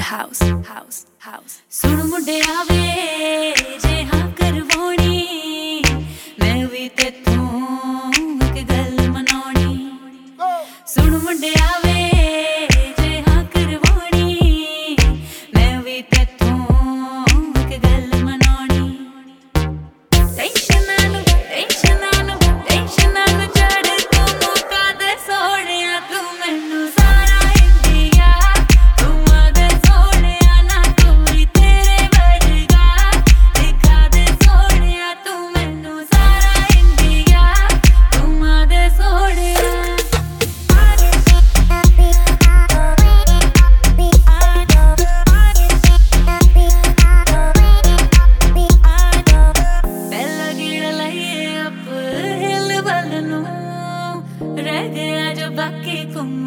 house, house, house. सुन मुंडिया वे जे हाँ करवानी मैं भी तेथों एक गल मनानी सुन मुंडिया वे जे हाँ करवानी मैं भी तेथों एक गल मनानी टेंशन नानू चढ़ तू मुका दे सोनिया तू मैनू सारा इंडिया तू आदे सोनिया ना कोई तेरे वर्गा दिखा दे सोनिया तू मैनू सारा इंडिया तू आदे सोनिया पहला गिड़ लाइए अप हिल बल नू रह गया जो बाकी घूम